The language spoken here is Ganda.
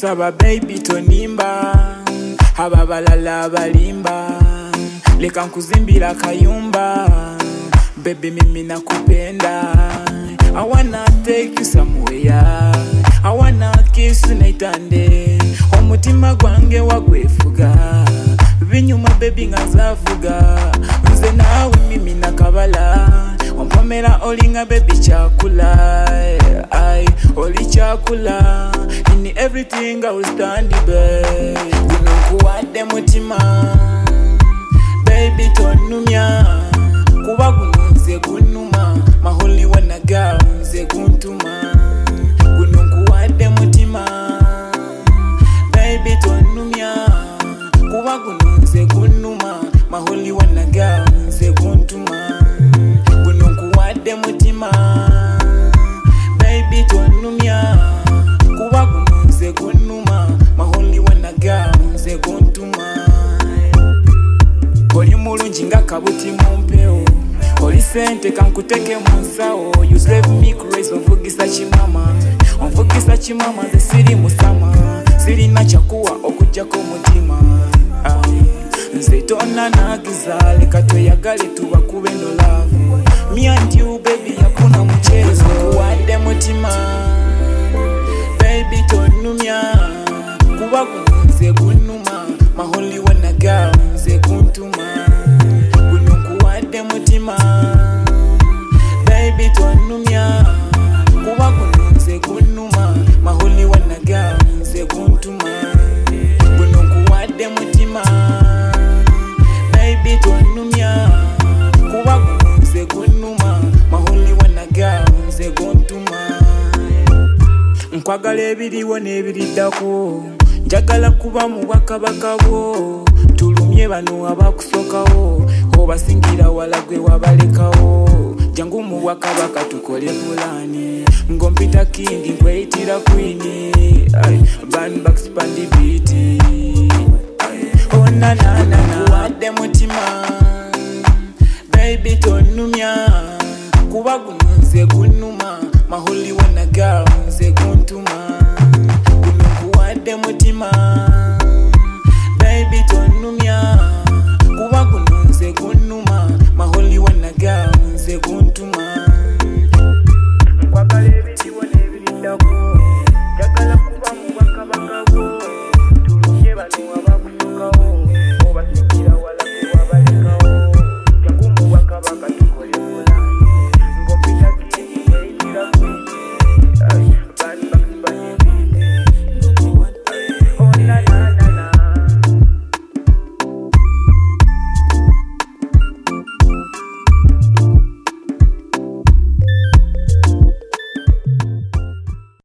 Nkusaba baby tonimba aba balala balimba leka nkuzimbira kayumba baby mimi nakupenda I wanna take you somewhere I wanna kiss you naitande omutima gwange wagwefuga binyuma baby ngazavuga nze nawe mimi nakabala ompomera olinga baby chakula ai oli chakula in everything I will stand by gunukuwadde mutima baby tonumya kuba gununze gunuma maholi wanaga nze guntuma gunukuwadde mutima baby tonumya kuba gununze gunuma maholi wanaga nze guntuma gunukuwadde mutima baby tonumya kuba gununze gunuma maholi wanaga nze guntuma oli mulungi nga kabuti mu mpewo oli sente kankuteke mu nsawo you drive me crazy onvugisa kimama nze siri musama sirina kyakuwa okujjako mutima nze tonna nagiza leka tweyagale tubakube no love me and you baby yakuna muchezo kuwadde mutima baby tonumya kuba gununze gunuma maholi wanaga nze guntuma gunukuwadde mutima baby tonumya kuba gununze gunuma maholi wanaga nze guntuma gunukuwadde mutima baby tonumya kuba gununze gunuma maholi wanaga nze guntuma nkwagala ebiriwo n'ebiriddako njagala kuba mu bwakabaka bwo tulumye bano abakusokawo obasingira wala gwe wabalekawo jangu mu bwakabaka tukole pulani ngompita kingi nkweyitira kwini ban back spandi biti onanana kuwadde mutima baby tonumya kuba